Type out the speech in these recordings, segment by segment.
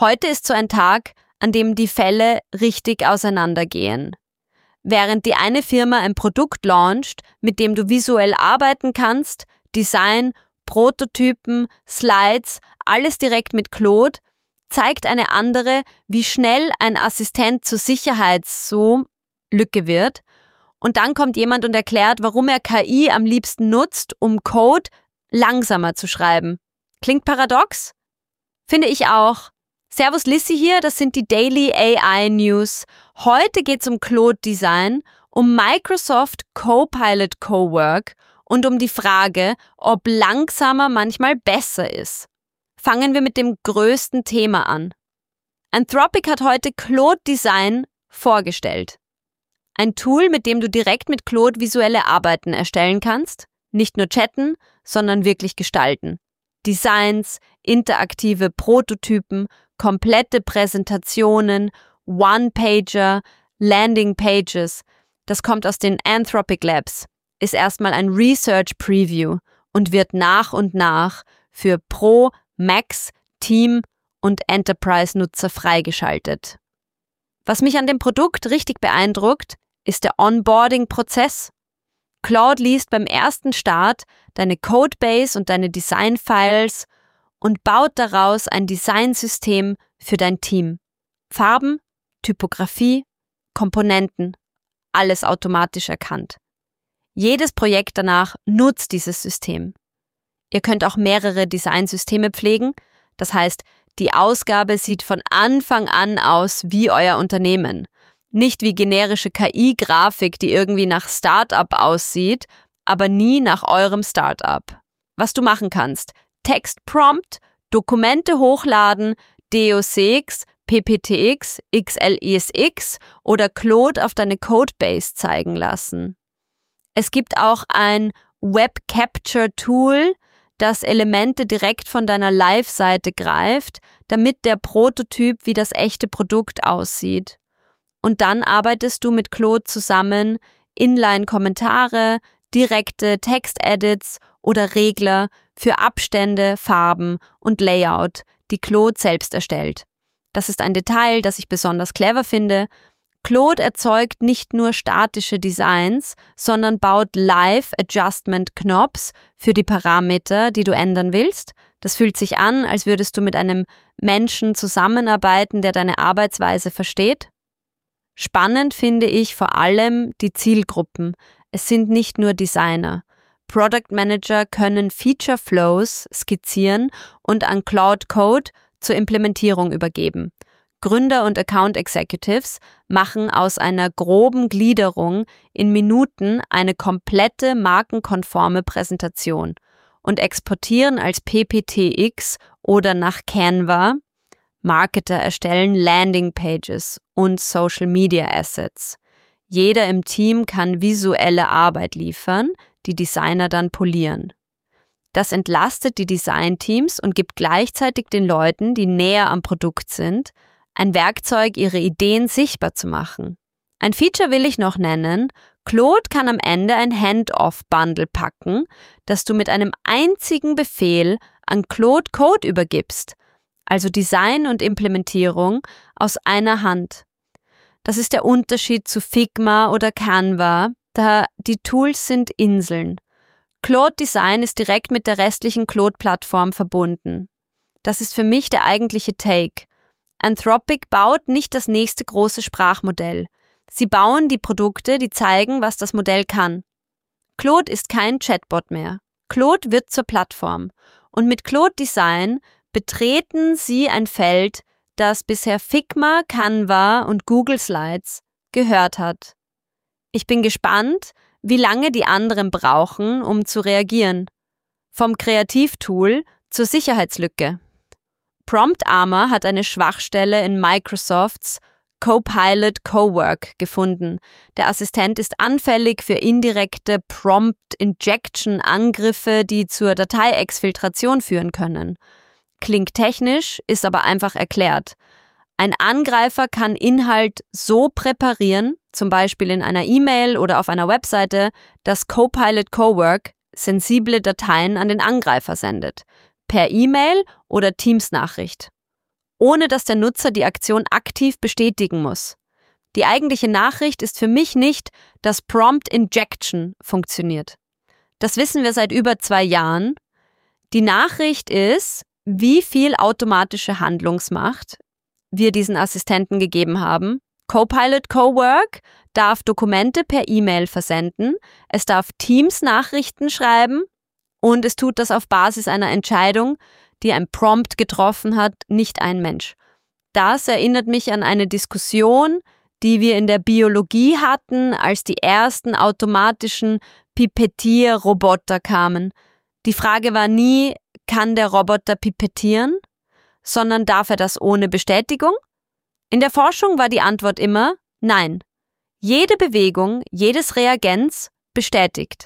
Heute ist so ein Tag, an dem die Fälle richtig auseinandergehen. Während die eine Firma ein Produkt launcht, mit dem du visuell arbeiten kannst, Design, Prototypen, Slides, alles direkt mit Claude, zeigt eine andere, wie schnell ein Assistent zur Sicherheitslücke wird. Und dann kommt jemand und erklärt, warum er KI am liebsten nutzt, um Code langsamer zu schreiben. Klingt paradox? Finde ich auch. Servus Lissy hier, das sind die Daily AI News. Heute geht's um Claude Design, um Microsoft Copilot Cowork und um die Frage, ob langsamer manchmal besser ist. Fangen wir mit dem größten Thema an. Anthropic hat heute Claude Design vorgestellt. Ein Tool, mit dem du direkt mit Claude visuelle Arbeiten erstellen kannst, nicht nur chatten, sondern wirklich gestalten. Designs, interaktive Prototypen, komplette Präsentationen, One-Pager, Landing-Pages. Das kommt aus den Anthropic Labs, ist erstmal ein Research-Preview und wird nach und nach für Pro, Max, Team und Enterprise-Nutzer freigeschaltet. Was mich an dem Produkt richtig beeindruckt, ist der Onboarding-Prozess. Claude liest beim ersten Start deine Codebase und deine Design-Files und baut daraus ein Designsystem für dein Team. Farben, Typografie, Komponenten, alles automatisch erkannt. Jedes Projekt danach nutzt dieses System. Ihr könnt auch mehrere Designsysteme pflegen, das heißt, die Ausgabe sieht von Anfang an aus wie euer Unternehmen. Nicht wie generische KI-Grafik, die irgendwie nach Startup aussieht, aber nie nach eurem Startup. Was du machen kannst: Textprompt, Dokumente hochladen, DOCX, PPTX, XLESX oder Claude auf deine Codebase zeigen lassen. Es gibt auch ein Web Capture Tool, das Elemente direkt von deiner Live-Seite greift, damit der Prototyp wie das echte Produkt aussieht. Und dann arbeitest du mit Claude zusammen, Inline-Kommentare, direkte Text-Edits oder Regler für Abstände, Farben und Layout, die Claude selbst erstellt. Das ist ein Detail, das ich besonders clever finde. Claude erzeugt nicht nur statische Designs, sondern baut Live-Adjustment-Knobs für die Parameter, die du ändern willst. Das fühlt sich an, als würdest du mit einem Menschen zusammenarbeiten, der deine Arbeitsweise versteht. Spannend finde ich vor allem die Zielgruppen. Es sind nicht nur Designer. Product Manager können Feature Flows skizzieren und an Claude Code zur Implementierung übergeben. Gründer und Account Executives machen aus einer groben Gliederung in Minuten eine komplette markenkonforme Präsentation und exportieren als PPTX oder nach Canva. Marketer erstellen Landingpages und Social Media Assets. Jeder im Team kann visuelle Arbeit liefern, die Designer dann polieren. Das entlastet die Designteams und gibt gleichzeitig den Leuten, die näher am Produkt sind, ein Werkzeug, ihre Ideen sichtbar zu machen. Ein Feature will ich noch nennen: Claude kann am Ende ein Hand-off-Bundle packen, das du mit einem einzigen Befehl an Claude Code übergibst. Also Design und Implementierung aus einer Hand. Das ist der Unterschied zu Figma oder Canva, da die Tools sind Inseln. Claude Design ist direkt mit der restlichen Claude-Plattform verbunden. Das ist für mich der eigentliche Take. Anthropic baut nicht das nächste große Sprachmodell. Sie bauen die Produkte, die zeigen, was das Modell kann. Claude ist kein Chatbot mehr. Claude wird zur Plattform. Und mit Claude Design betreten sie ein Feld, das bisher Figma, Canva und Google Slides gehört hat. Ich bin gespannt, wie lange die anderen brauchen, um zu reagieren. Vom Kreativtool zur Sicherheitslücke. Prompt Armor hat eine Schwachstelle in Microsofts Copilot Cowork gefunden. Der Assistent ist anfällig für indirekte Prompt-Injection-Angriffe, die zur Datei-Exfiltration führen können. Klingt technisch, ist aber einfach erklärt. Ein Angreifer kann Inhalt so präparieren, zum Beispiel in einer E-Mail oder auf einer Webseite, dass Copilot Cowork sensible Dateien an den Angreifer sendet. Per E-Mail oder Teams-Nachricht. ohne dass der Nutzer die Aktion aktiv bestätigen muss. Die eigentliche Nachricht ist für mich nicht, dass Prompt Injection funktioniert. Das wissen wir seit über 2 Jahren. Die Nachricht ist, wie viel automatische Handlungsmacht wir diesen Assistenten gegeben haben. Copilot Cowork darf Dokumente per E-Mail versenden, es darf Teams-Nachrichten schreiben und es tut das auf Basis einer Entscheidung, die ein Prompt getroffen hat, nicht ein Mensch. Das erinnert mich an eine Diskussion, die wir in der Biologie hatten, als die ersten automatischen Pipettierroboter kamen. Die Frage war nie, kann der Roboter pipettieren, sondern darf er das ohne Bestätigung? In der Forschung war die Antwort immer nein. Jede Bewegung, jedes Reagenz bestätigt.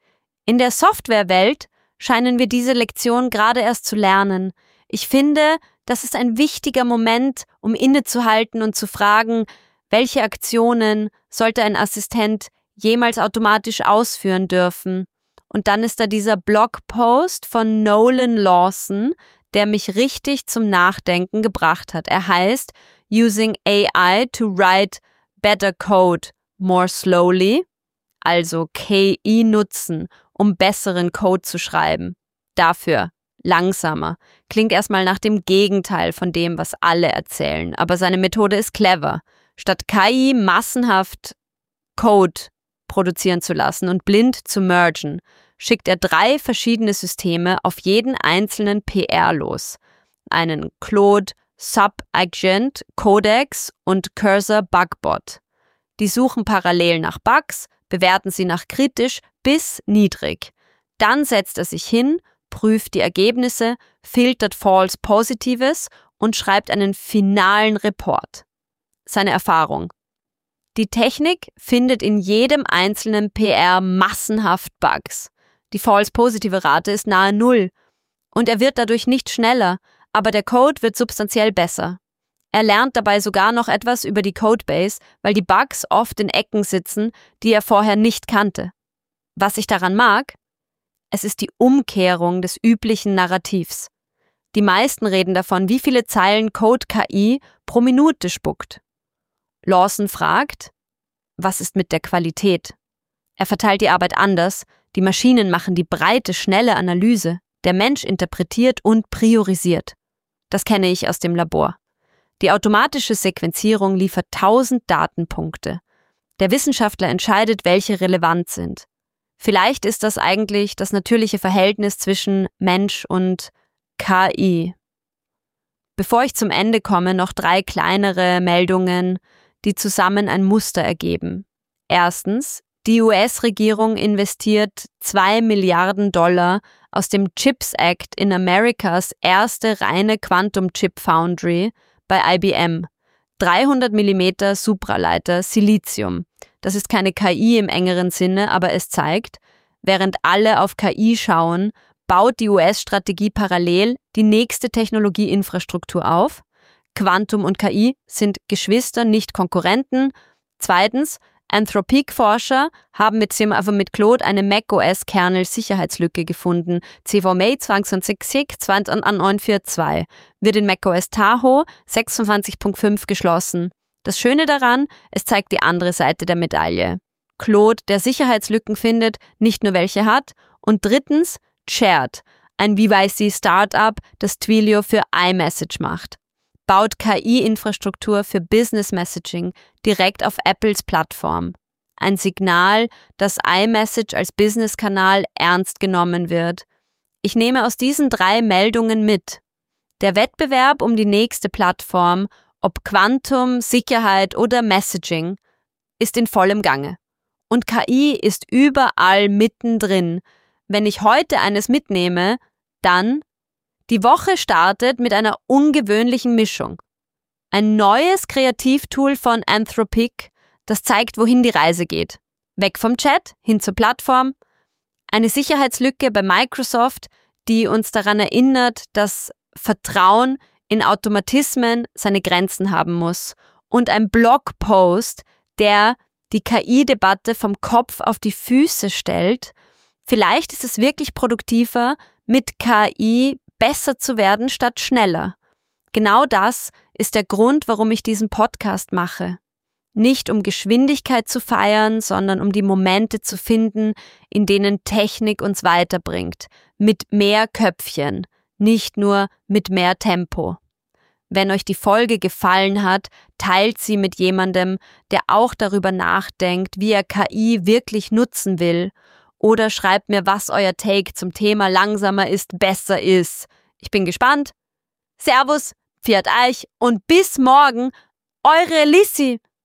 In der Softwarewelt scheinen wir diese Lektion gerade erst zu lernen. Ich finde, das ist ein wichtiger Moment, um innezuhalten und zu fragen, welche Aktionen sollte ein Assistent jemals automatisch ausführen dürfen? Und dann ist da dieser Blogpost von Nolan Lawson, der mich richtig zum Nachdenken gebracht hat. Er heißt Using AI to Write Better Code More Slowly, also KI nutzen, um besseren Code zu schreiben. Dafür langsamer. Klingt erstmal nach dem Gegenteil von dem, was alle erzählen, aber seine Methode ist clever. Statt KI massenhaft Code produzieren zu lassen und blind zu mergen, schickt er 3 verschiedene Systeme auf jeden einzelnen PR los. Einen Claude Subagent Codex und Cursor Bugbot. Die suchen parallel nach Bugs, bewerten sie nach kritisch bis niedrig. Dann setzt er sich hin, prüft die Ergebnisse, filtert False Positives und schreibt einen finalen Report. Seine Erfahrung. Die Technik findet in jedem einzelnen PR massenhaft Bugs. Die False-Positive-Rate ist nahe 0 und er wird dadurch nicht schneller, aber der Code wird substanziell besser. Er lernt dabei sogar noch etwas über die Codebase, weil die Bugs oft in Ecken sitzen, die er vorher nicht kannte. Was ich daran mag? Es ist die Umkehrung des üblichen Narrativs. Die meisten reden davon, wie viele Zeilen Code KI pro Minute spuckt. Lawson fragt, was ist mit der Qualität? Er verteilt die Arbeit anders, die Maschinen machen die breite, schnelle Analyse, der Mensch interpretiert und priorisiert. Das kenne ich aus dem Labor. Die automatische Sequenzierung liefert 1000 Datenpunkte. Der Wissenschaftler entscheidet, welche relevant sind. Vielleicht ist das eigentlich das natürliche Verhältnis zwischen Mensch und KI. Bevor ich zum Ende komme, noch 3 kleinere Meldungen, die zusammen ein Muster ergeben. Erstens, die US-Regierung investiert $2 Milliarden aus dem CHIPS Act in Amerikas erste reine Quantum Chip Foundry bei IBM. 300 mm Supraleiter Silizium. Das ist keine KI im engeren Sinne, aber es zeigt, während alle auf KI schauen, baut die US-Strategie parallel die nächste Technologieinfrastruktur auf. Quantum und KI sind Geschwister, nicht Konkurrenten. Zweitens, Anthropic-Forscher haben mit Claude eine macOS-Kernel-Sicherheitslücke gefunden. CVMA 2016-2942 wird in macOS Tahoe 26.5 geschlossen. Das Schöne daran, es zeigt die andere Seite der Medaille. Claude, der Sicherheitslücken findet, nicht nur welche hat. Und drittens, Chaired, ein BYC-Startup, das Twilio für iMessage macht. Baut KI-Infrastruktur für Business Messaging direkt auf Apples Plattform. Ein Signal, dass iMessage als Business-Kanal ernst genommen wird. Ich nehme aus diesen 3 Meldungen mit. Der Wettbewerb um die nächste Plattform, ob Quantum, Sicherheit oder Messaging, ist in vollem Gange. Und KI ist überall mittendrin. Wenn ich heute eines mitnehme, dann: Die Woche startet mit einer ungewöhnlichen Mischung. Ein neues Kreativtool von Anthropic, das zeigt, wohin die Reise geht. Weg vom Chat, hin zur Plattform. Eine Sicherheitslücke bei Microsoft, die uns daran erinnert, dass Vertrauen in Automatismen seine Grenzen haben muss. Und ein Blogpost, der die KI-Debatte vom Kopf auf die Füße stellt. Vielleicht ist es wirklich produktiver, mit KI besser zu werden statt schneller. Genau das ist der Grund, warum ich diesen Podcast mache. Nicht um Geschwindigkeit zu feiern, sondern um die Momente zu finden, in denen Technik uns weiterbringt. Mit mehr Köpfchen, nicht nur mit mehr Tempo. Wenn euch die Folge gefallen hat, teilt sie mit jemandem, der auch darüber nachdenkt, wie er KI wirklich nutzen will. Oder schreibt mir, was euer Take zum Thema langsamer ist, besser ist. Ich bin gespannt. Servus, pfiat euch und bis morgen, eure Lissi.